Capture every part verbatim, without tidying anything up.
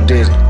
did it.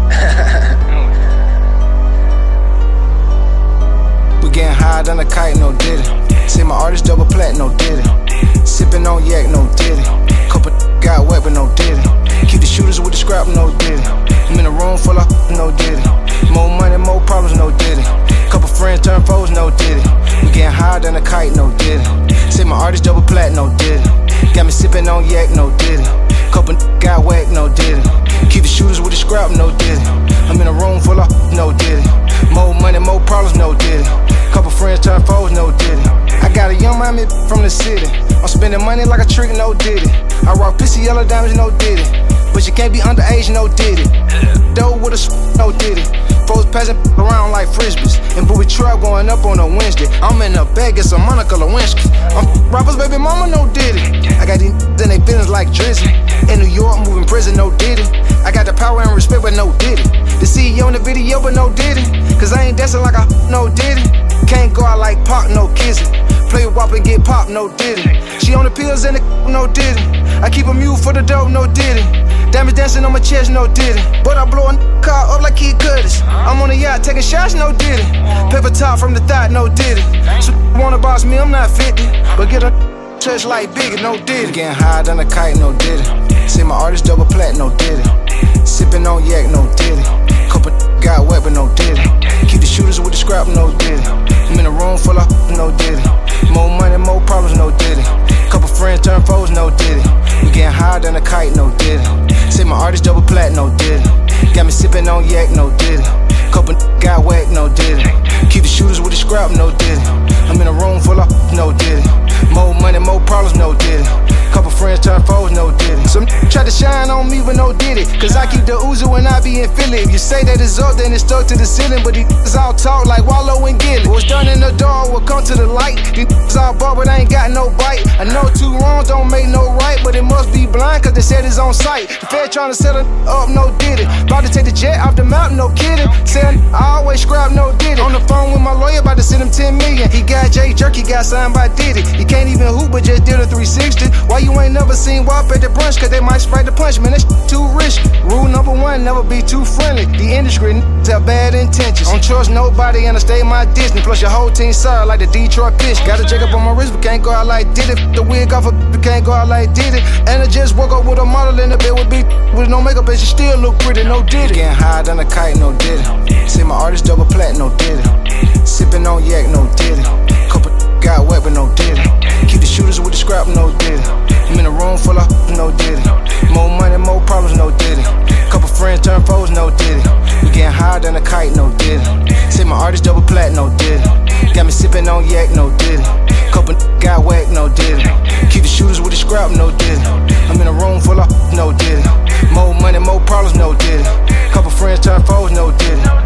We getting high than a kite, no did it. Say my artist double plat, no did it. Sippin' on yak, no did it. Couple got wet, but no did it. Keep the shooters with the scrap, no did it. I'm in a room full of no did it. More money, more problems, no did it. Couple friends turn foes, no did it. We getting high than a kite, no did it. Say my artist double plat, no did it. Got me sippin' on yak, no did it. Couple got whack, no did it. Keep the shooters with the scrap, no did it. I'm in a room full of no did it. More money, more problems, no did it. Couple friends turn foes, no did it. I got a young mommy from the city. I'm spending money like a trick, no did it. I rock pissy yellow diamonds, no did it. But you can't be underage, no did it. Dough with a no did it. Folks passing around like frisbees. And booby trap going up on a Wednesday. I'm in a bag, it's a Monica Lewinsky. I'm rappers, baby mama, no did it. I got these in they feelings like Drizzy. In New York, moving prison, no did it. I got the power and respect, but no did it. The C E O in the video, but no did it. Cause I ain't dancing like I no did it. Can't go out like Pac, no kissing. Play with W A P and get popped, no did it. She on the pills and the no did it. I keep a mule for the dope, no did it. Diamonds dancing on my chest, no did it. But I blow a car up like Kid Curtis. I'm on a yacht taking shots, no did it. Paper top from the thought, no did it. So wanna boss me, I'm not fifty. But get a touch like Biggie, no did it. Getting high than a kite, no did it. Say my artist double plat, no did it. Sippin' on yak, no did it. Couple got wet, but no did it. Keep the shooters with the scrap, no did it. I'm in a room full of no did it. More money, more problems, no did it. Couple friends turn foes, no did it. We getting higher than a kite, no did it. Say my artist double plat, no did it. Got me sippin' on yak, no did it. Couple got whack, no did it. Keep the shooters with the scrap, no did it. I'm in a room full of no did it. More money, more problems, no did it. Couple friends turn foes, no did it. Some try to shine on me, but no did it. Cause I keep the Uzi when I be in Philly. If you say that it's up, then it's stuck to the ceiling. But these all talk like Wallow and Gilly. What's done in the door will come to the light. These all bar, but I ain't got no bite. I know two wrongs don't make no right, but it must be blind cause they said it's on sight. The Fed trying to set it up, no did it. About to take the jet off the mountain, no kidding. Said I always scrap, no did it. On the phone with my lawyer, about to send him ten million. He got Jay Jerky, got signed by Diddy. He can't even hoop, but just did a three sixty. Why you ain't never seen W A P at the brunch? Cause they might spray the punch, man, that's too risky. Rule number one, never be too friendly. The industry niggas have bad intentions. Don't trust nobody and I stay my distance. Plus your whole team sorry like the Detroit pitch. Got a jacket on my wrist, but can't go out like did it. The wig off, but can't go out like did it. And I just woke up with a model in the bed with big with no makeup, and she still look pretty, no did it. Getting high than a kite, no did it. Say my artist double plat, no did it. Sippin' on yak, no did it. Couple got wet, but no did it. Keep the shooters with the scrap, no did it. I'm in a room full of no did it. More money, more problems, no did it. Couple friends turn foes, no did it. We getting higher than a kite, no did it. Say my artist double plat, no did it. Got me sippin' on yak, no did it. Couple got whack, no did it. Keep the shooters with the scrap, no did it. I'm in a room full of no did it. More money, more problems, no did it. Couple friends turn foes, no did it.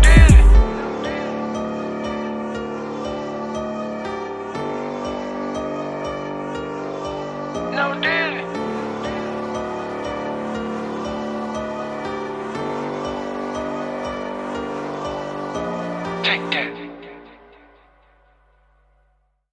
No,